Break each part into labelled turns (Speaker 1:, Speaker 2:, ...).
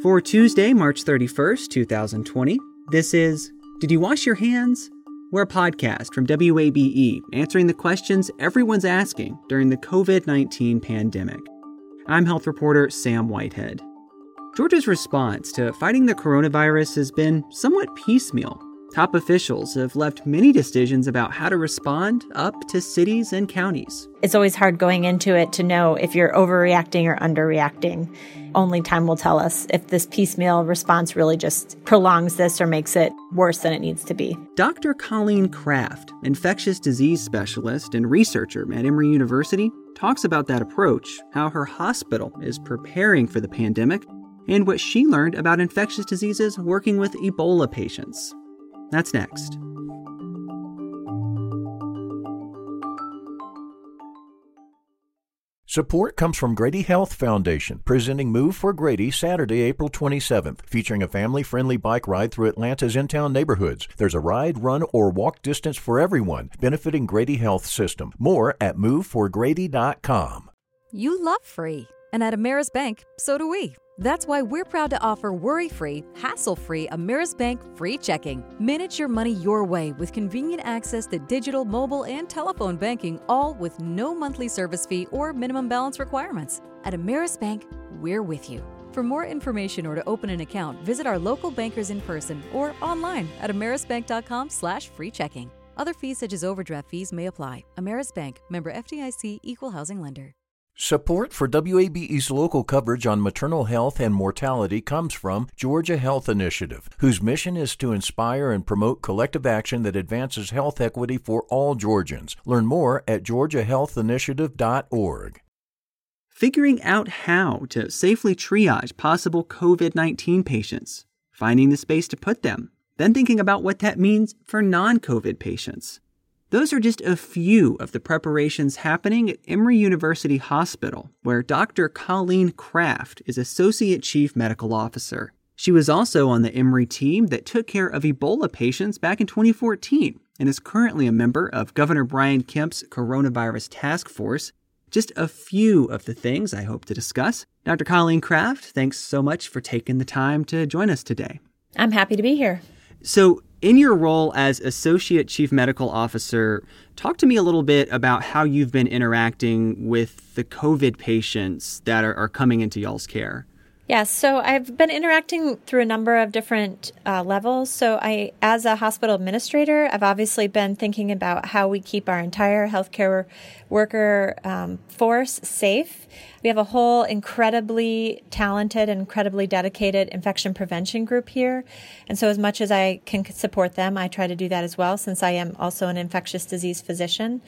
Speaker 1: For Tuesday, March 31st, 2020, this is Did You Wash Your Hands? We're a podcast from WABE answering the questions everyone's asking during the COVID-19 pandemic. I'm health reporter Sam Whitehead. Georgia's response to fighting the coronavirus has been somewhat piecemeal. Top officials have left many decisions about how to respond up to cities and counties.
Speaker 2: It's always hard going into it to know if you're overreacting or underreacting. Only time will tell us if this piecemeal response really just prolongs this or makes it worse than it needs to be.
Speaker 1: Dr. Colleen Kraft, infectious disease specialist and researcher at Emory University, talks about that approach, how her hospital is preparing for the pandemic, and what she learned about infectious diseases working with Ebola patients. That's next.
Speaker 3: Support comes from Grady Health Foundation, presenting Move for Grady Saturday, April 27th, featuring a family-friendly bike ride through Atlanta's in-town neighborhoods. There's a ride, run, or walk distance for everyone, benefiting Grady Health System. More at moveforgrady.com.
Speaker 4: You love free, and at Ameris Bank, so do we. That's why we're proud to offer worry-free, hassle-free Ameris Bank free checking. Manage your money your way with convenient access to digital, mobile, and telephone banking, all with no monthly service fee or minimum balance requirements. At Ameris Bank, we're with you. For more information or to open an account, visit our local bankers in person or online at amerisbank.com/free checking. Other fees such as overdraft fees may apply. Ameris Bank, member FDIC, equal housing lender.
Speaker 3: Support for WABE's local coverage on maternal health and mortality comes from Georgia Health Initiative, whose mission is to inspire and promote collective action that advances health equity for all Georgians. Learn more at georgiahealthinitiative.org.
Speaker 1: Figuring out how to safely triage possible COVID-19 patients, finding the space to put them, then thinking about what that means for non-COVID patients. Those are just a few of the preparations happening at Emory University Hospital, where Dr. Colleen Kraft is Associate Chief Medical Officer. She was also on the Emory team that took care of Ebola patients back in 2014 and is currently a member of Governor Brian Kemp's Coronavirus Task Force. Just a few of the things I hope to discuss. Dr. Colleen Kraft, thanks so much for taking the time to join us today.
Speaker 2: I'm happy to be here.
Speaker 1: So, in your role as Associate Chief Medical Officer, talk to me a little bit about how you've been interacting with the COVID patients that are coming into y'all's care.
Speaker 2: Yes, so I've been interacting through a number of different levels. So as a hospital administrator, I've obviously been thinking about how we keep our entire healthcare worker force safe. We have a whole incredibly talented and incredibly dedicated infection prevention group here. And so as much as I can support them, I try to do that as well, since I am also an infectious disease physician.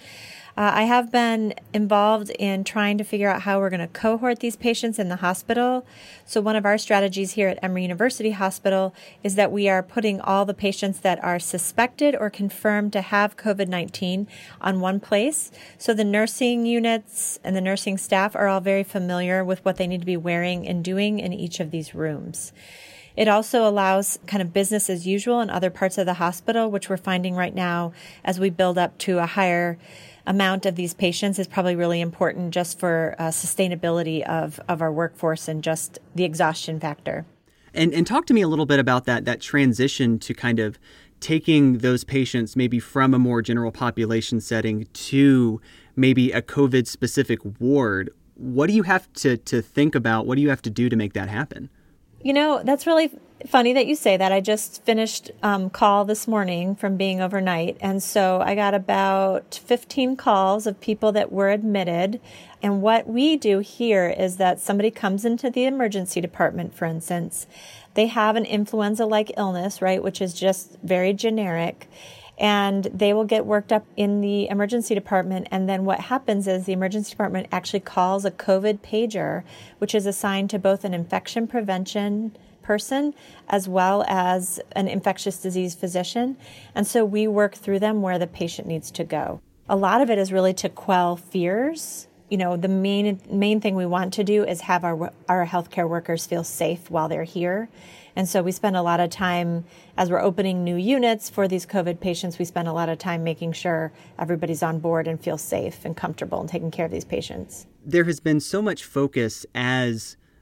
Speaker 2: I have been involved in trying to figure out how we're going to cohort these patients in the hospital. So one of our strategies here at Emory University Hospital is that we are putting all the patients that are suspected or confirmed to have COVID-19 on one place. So the nursing units and the nursing staff are all very familiar with what they need to be wearing and doing in each of these rooms. It also allows kind of business as usual in other parts of the hospital, which we're finding right now as we build up to a higher amount of these patients is probably really important just for sustainability of our workforce and just the exhaustion factor.
Speaker 1: And talk to me a little bit about that transition to kind of taking those patients maybe from a more general population setting to maybe a COVID-specific ward. What do you have to think about? What do you have to do to make that happen?
Speaker 2: You know, that's really funny that you say that. I just finished call this morning from being overnight. And so I got about 15 calls of people that were admitted. And what we do here is that somebody comes into the emergency department, for instance. They have an influenza-like illness, right, which is just very generic. And they will get worked up in the emergency department. And then what happens is the emergency department actually calls a COVID pager, which is assigned to both an infection prevention person as well as an infectious disease physician. And so we work through them where the patient needs to go. A lot of it is really to quell fears. You know, the main thing we want to do is have our healthcare workers feel safe while they're here. And so we spend a lot of time, as we're opening new units for these COVID patients, we spend a lot of time making sure everybody's on board and feels safe and comfortable and taking care of these patients.
Speaker 1: There has been so much focus as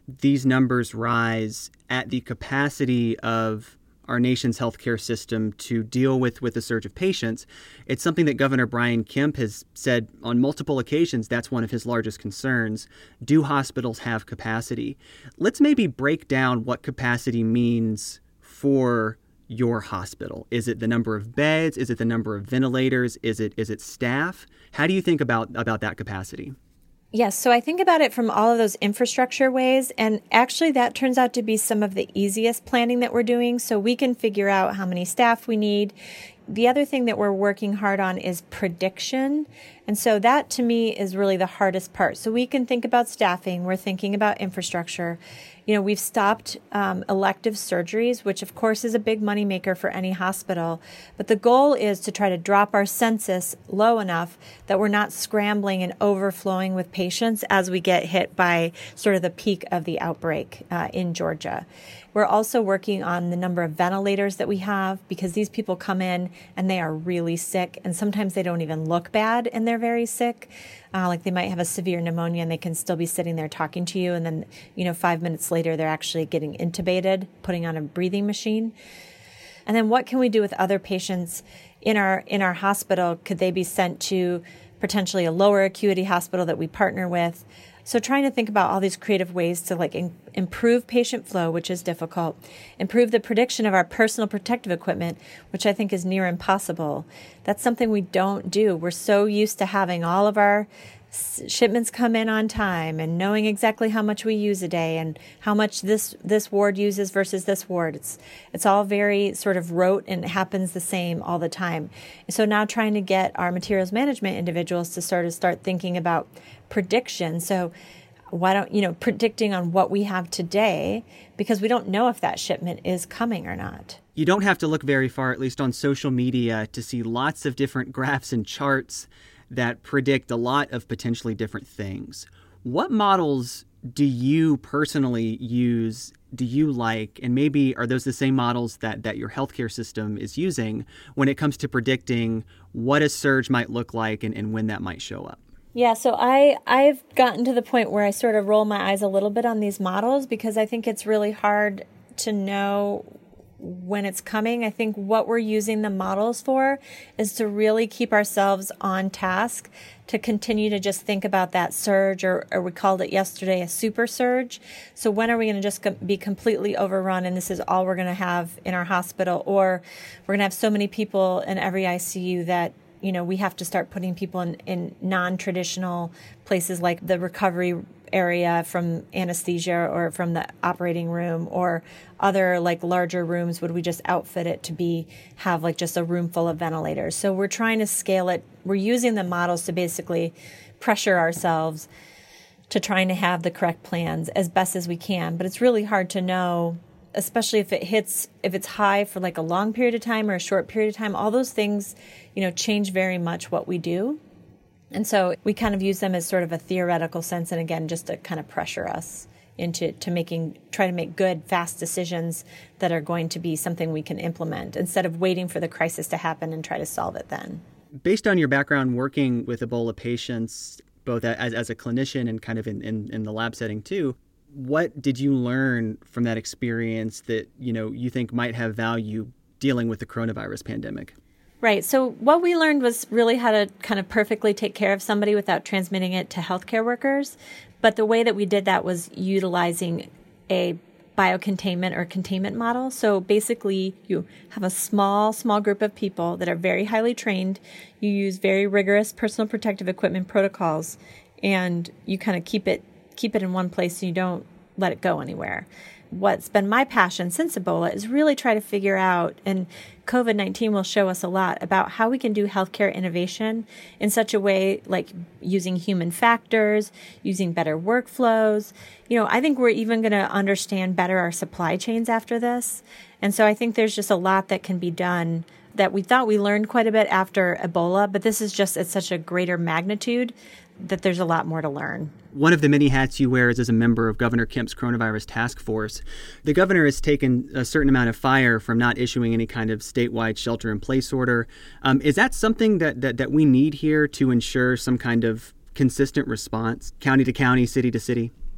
Speaker 1: these numbers rise at the capacity of our nation's healthcare system to deal with a surge of patients. It's something that Governor Brian Kemp has said on multiple occasions that's one of his largest concerns. Do hospitals have capacity? Let's maybe break down what capacity means for your hospital. Is it the number of beds? Is it the number of ventilators? Is it staff? How do you think about that capacity?
Speaker 2: Yes, so I think about it from all of those infrastructure ways, and actually that turns out to be some of the easiest planning that we're doing, so we can figure out how many staff we need. The other thing that we're working hard on is prediction, and so that to me is really the hardest part. So we can think about staffing, we're thinking about infrastructure. You know, we've stopped elective surgeries, which of course is a big moneymaker for any hospital. But the goal is to try to drop our census low enough that we're not scrambling and overflowing with patients as we get hit by sort of the peak of the outbreak in Georgia. We're also working on the number of ventilators that we have, because these people come in and they are really sick, and sometimes they don't even look bad and they're very sick. Like they might have a severe pneumonia and they can still be sitting there talking to you, and then 5 minutes later they're actually getting intubated, putting on a breathing machine. And then what can we do with other patients in our hospital? Could they be sent to potentially a lower acuity hospital that we partner with? So trying to think about all these creative ways to improve patient flow, which is difficult, improve the prediction of our personal protective equipment, which I think is near impossible. That's something we don't do. We're so used to having all of our shipments come in on time and knowing exactly how much we use a day and how much this ward uses versus this ward. It's all very sort of rote, and it happens the same all the time. So now trying to get our materials management individuals to start thinking about prediction. So why don't, predicting on what we have today, because we don't know if that shipment is coming or not.
Speaker 1: You don't have to look very far, at least on social media, to see lots of different graphs and charts that predict a lot of potentially different things. What models do you personally use, do you like, and maybe are those the same models that your healthcare system is using when it comes to predicting what a surge might look like and when that might show up?
Speaker 2: Yeah, so I've gotten to the point where I sort of roll my eyes a little bit on these models, because I think it's really hard to know when it's coming. I think what we're using the models for is to really keep ourselves on task, to continue to just think about that surge, or we called it yesterday a super surge. So when are we going to just be completely overrun and this is all we're going to have in our hospital, or we're going to have so many people in every ICU that we have to start putting people in non-traditional places like the recovery area from anesthesia or from the operating room, or other larger rooms. Would we just outfit it to have just a room full of ventilators? So we're trying to scale it. We're using the models to basically pressure ourselves to trying to have the correct plans as best as we can. But it's really hard to know, especially if it's high for a long period of time or a short period of time. All those things, change very much what we do. And so we kind of use them as sort of a theoretical sense, and again, just to kind of pressure us into try to make good, fast decisions that are going to be something we can implement, instead of waiting for the crisis to happen and try to solve it then.
Speaker 1: Based on your background working with Ebola patients, both as a clinician and kind of in the lab setting too, what did you learn from that experience that, you think might have value dealing with the coronavirus pandemic?
Speaker 2: Right. So what we learned was really how to kind of perfectly take care of somebody without transmitting it to healthcare workers. But the way that we did that was utilizing a biocontainment or containment model. So basically you have a small group of people that are very highly trained. You use very rigorous personal protective equipment protocols, and you kind of keep it in one place so you don't let it go anywhere. What's been my passion since Ebola is really try to figure out, and COVID-19 will show us a lot about how we can do healthcare innovation in such a way, like using human factors, using better workflows. I think we're even going to understand better our supply chains after this. And so I think there's just a lot that can be done that we thought we learned quite a bit after Ebola, but this is just at such a greater magnitude that there's a lot more to learn. One
Speaker 1: of the many hats you wear is as a member of Governor Kemp's coronavirus task force. The governor has taken a certain amount of fire from not issuing any kind of statewide shelter-in-place order. Is that something that we need here to ensure some kind of consistent response, county to county, city to city?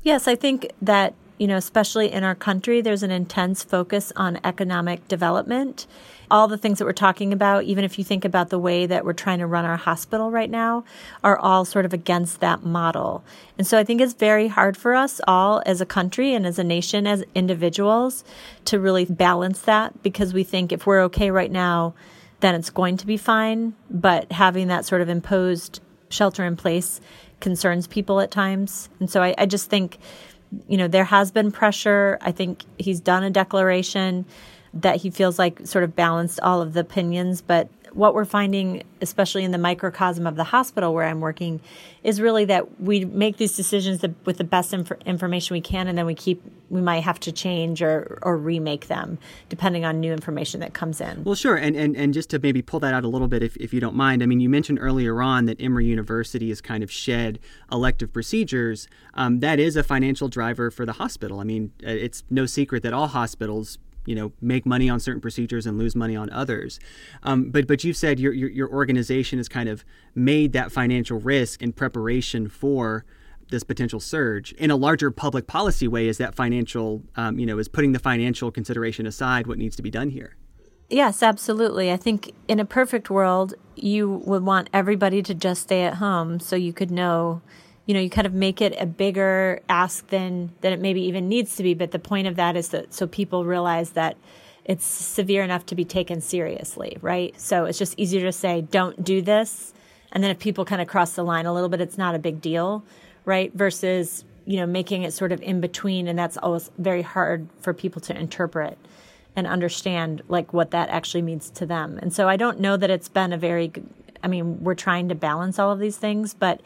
Speaker 2: Yes, I think that, especially in our country, there's an intense focus on economic development. All the things that we're talking about, even if you think about the way that we're trying to run our hospital right now, are all sort of against that model. And so I think it's very hard for us all as a country and as a nation, as individuals, to really balance that, because we think if we're okay right now, then it's going to be fine. But having that sort of imposed shelter in place concerns people at times. And so I just think, there has been pressure. I think he's done a declaration that he feels like sort of balanced all of the opinions. But what we're finding, especially in the microcosm of the hospital where I'm working, is really that we make these decisions with the best information we can, and then we might have to change or remake them depending on new information that comes in.
Speaker 1: Well, sure. And just to maybe pull that out a little bit, if you don't mind, I mean, you mentioned earlier on that Emory University has kind of shed elective procedures. That is a financial driver for the hospital. I mean, it's no secret that all hospitals make money on certain procedures and lose money on others. But you've said your organization has kind of made that financial risk in preparation for this potential surge. In a larger public policy way, is that financial, is putting the financial consideration aside what needs to be done here?
Speaker 2: Yes, absolutely. I think in a perfect world, you would want everybody to just stay at home so you could know, you kind of make it a bigger ask than it maybe even needs to be. But the point of that is that so people realize that it's severe enough to be taken seriously, right? So it's just easier to say, don't do this. And then if people kind of cross the line a little bit, it's not a big deal, right? Versus, making it sort of in between. And that's always very hard for people to interpret and understand, like, what that actually means to them. And so I don't know that it's been we're trying to balance all of these things, but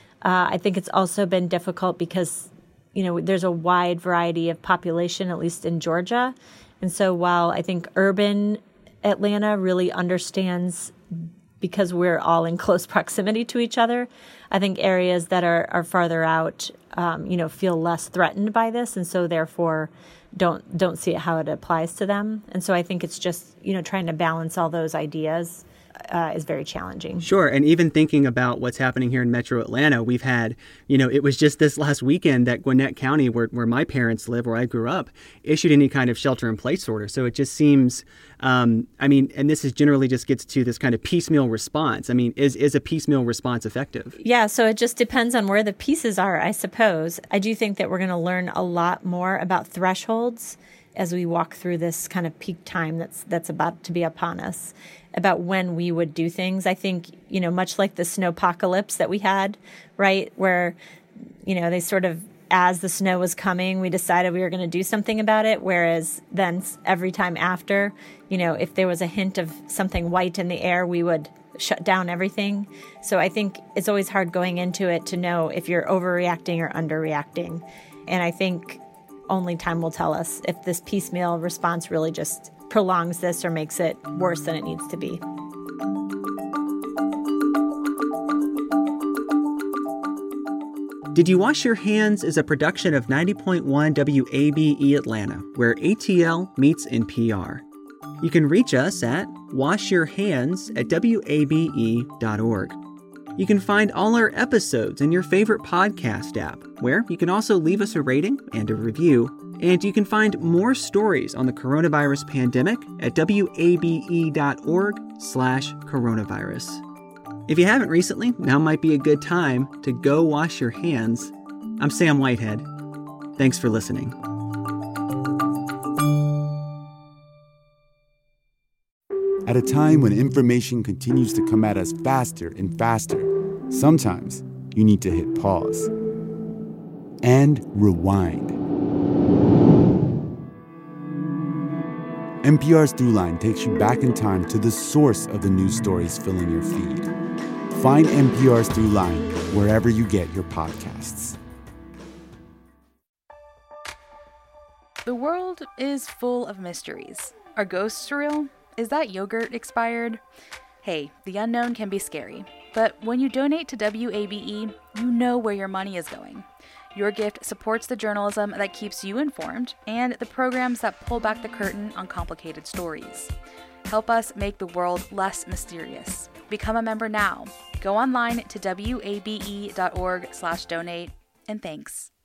Speaker 2: I think it's also been difficult because, there's a wide variety of population, at least in Georgia. And so while I think urban Atlanta really understands, because we're all in close proximity to each other, I think areas that are farther out, feel less threatened by this. And so therefore don't see how it applies to them. And so I think it's just, trying to balance all those ideas is very challenging.
Speaker 1: Sure. And even thinking about what's happening here in Metro Atlanta, we've had, it was just this last weekend that Gwinnett County, where my parents live, where I grew up, issued any kind of shelter-in-place order. So it just seems, and this is generally just gets to this kind of piecemeal response. I mean, is a piecemeal response effective? Yeah,
Speaker 2: so it just depends on where the pieces are, I suppose. I do think that we're going to learn a lot more about thresholds as we walk through this kind of peak time that's about to be upon us, about when we would do things. I think, much like the snowpocalypse that we had, right, where, they sort of, as the snow was coming, we decided we were going to do something about it, whereas then every time after, if there was a hint of something white in the air, we would shut down everything. So I think it's always hard going into it to know if you're overreacting or underreacting. And I think only time will tell us if this piecemeal response really just prolongs this or makes it worse than it needs to be.
Speaker 1: Did You Wash Your Hands is a production of 90.1 WABE Atlanta, where ATL meets NPR. You can reach us at washyourhands@wabe.org. You can find all our episodes in your favorite podcast app, where you can also leave us a rating and a review. And you can find more stories on the coronavirus pandemic at wabe.org/coronavirus. If you haven't recently, now might be a good time to go wash your hands. I'm Sam Whitehead. Thanks for listening.
Speaker 5: At a time when information continues to come at us faster and faster, sometimes you need to hit pause and rewind. NPR's Throughline takes you back in time to the source of the news stories filling your feed. Find NPR's Throughline wherever you get your podcasts.
Speaker 6: The world is full of mysteries. Are ghosts real? Is that yogurt expired? Hey, the unknown can be scary. But when you donate to WABE, you know where your money is going. Your gift supports the journalism that keeps you informed and the programs that pull back the curtain on complicated stories. Help us make the world less mysterious. Become a member now. Go online to wabe.org/donate, and thanks.